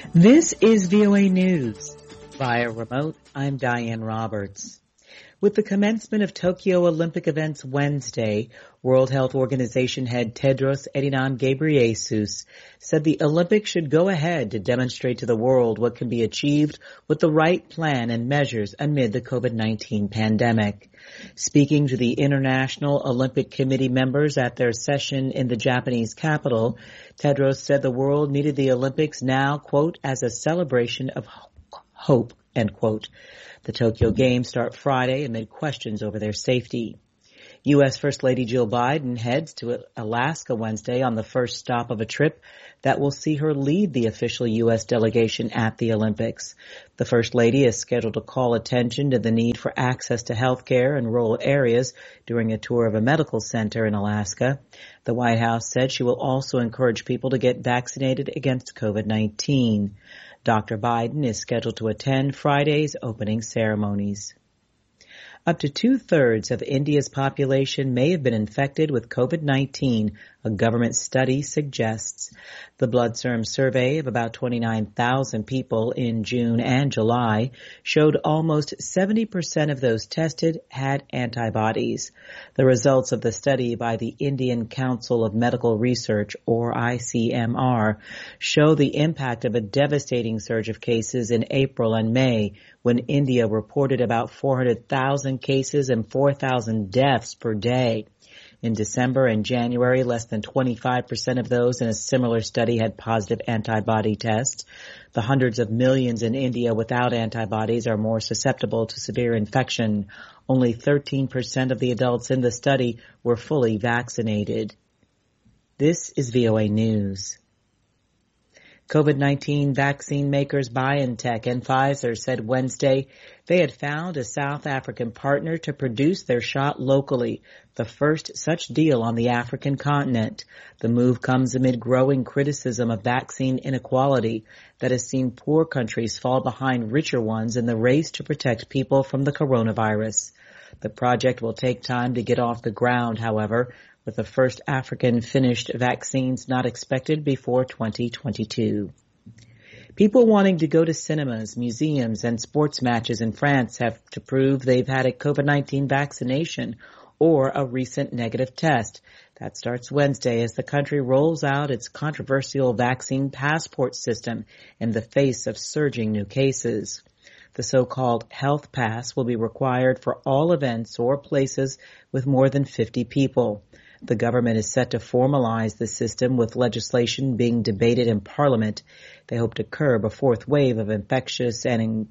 This is VOA News. Via remote, I'm Diane Roberts. With the commencement of Tokyo Olympic events Wednesday, World Health Organization head Tedros Adhanom Ghebreyesus said the Olympics should go ahead to demonstrate to the world what can be achieved with the right plan and measures amid the COVID-19 pandemic. Speaking to the International Olympic Committee members at their session in the Japanese capital, Tedros said the world needed the Olympics now, quote, as a celebration of hope, end quote. The Tokyo Games start Friday amid questions over their safety. U.S. First Lady Jill Biden heads to Alaska Wednesday on the first stop of a trip that will see her lead the official U.S. delegation at the Olympics. The First Lady is scheduled to call attention to the need for access to health care in rural areas during a tour of a medical center in Alaska. The White House said she will also encourage people to get vaccinated against COVID-19. Dr. Biden is scheduled to attend Friday's opening ceremonies. Up to two-thirds of India's population may have been infected with COVID-19, a government study suggests. The blood serum survey of about 29,000 people in June and July showed almost 70% of those tested had antibodies. The results of the study by the Indian Council of Medical Research, or ICMR, show the impact of a devastating surge of cases in April and May, when India reported about 400,000 cases and 4,000 deaths per day. In December and January, less than 25% of those in a similar study had positive antibody tests. The hundreds of millions in India without antibodies are more susceptible to severe infection. Only 13% of the adults in the study were fully vaccinated. This is VOA News. COVID-19 vaccine makers BioNTech and Pfizer said Wednesday they had found a South African partner to produce their shot locally, the first such deal on the African continent. The move comes amid growing criticism of vaccine inequality that has seen poor countries fall behind richer ones in the race to protect people from the coronavirus. The project will take time to get off the ground, however, with the first African-finished vaccines not expected before 2022. People wanting to go to cinemas, museums, and sports matches in France have to prove they've had a COVID-19 vaccination or a recent negative test. That starts Wednesday as the country rolls out its controversial vaccine passport system in the face of surging new cases. The so-called health pass will be required for all events or places with more than 50 people. The government is set to formalize the system with legislation being debated in Parliament. They hope to curb a fourth wave of infections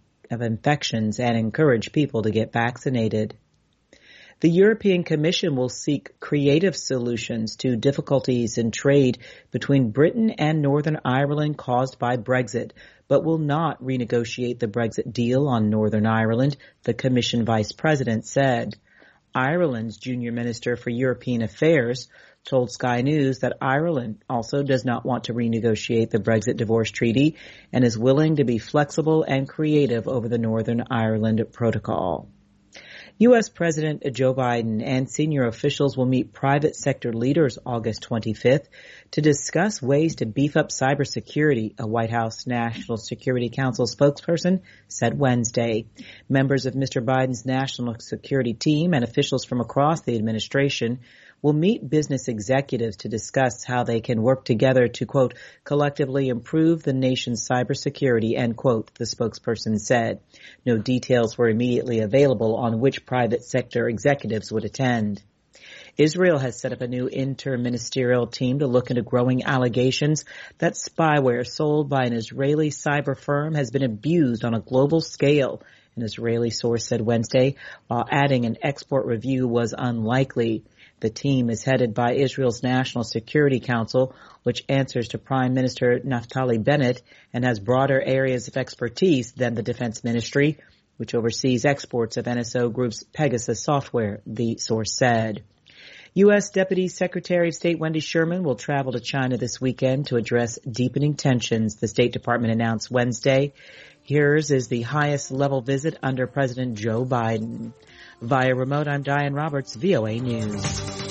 and encourage people to get vaccinated. The European Commission will seek creative solutions to difficulties in trade between Britain and Northern Ireland caused by Brexit, but will not renegotiate the Brexit deal on Northern Ireland, the Commission Vice President said. Ireland's junior minister for European Affairs told Sky News that Ireland also does not want to renegotiate the Brexit divorce treaty and is willing to be flexible and creative over the Northern Ireland Protocol. U.S. President Joe Biden and senior officials will meet private sector leaders August 25th to discuss ways to beef up cybersecurity, a White House National Security Council spokesperson said Wednesday. Members of Mr. Biden's national security team and officials from across the administration will meet business executives to discuss how they can work together to, quote, collectively improve the nation's cybersecurity, end quote, the spokesperson said. No details were immediately available on which private sector executives would attend. Israel has set up a new inter-ministerial team to look into growing allegations that spyware sold by an Israeli cyber firm has been abused on a global scale, an Israeli source said Wednesday, while adding an export review was unlikely. The team is headed by Israel's National Security Council, which answers to Prime Minister Naftali Bennett and has broader areas of expertise than the Defense Ministry, which oversees exports of NSO Group's Pegasus software, the source said. U.S. Deputy Secretary of State Wendy Sherman will travel to China this weekend to address deepening tensions, the State Department announced Wednesday. Hers is the highest level visit under President Joe Biden. Via remote, I'm Diane Roberts, VOA News.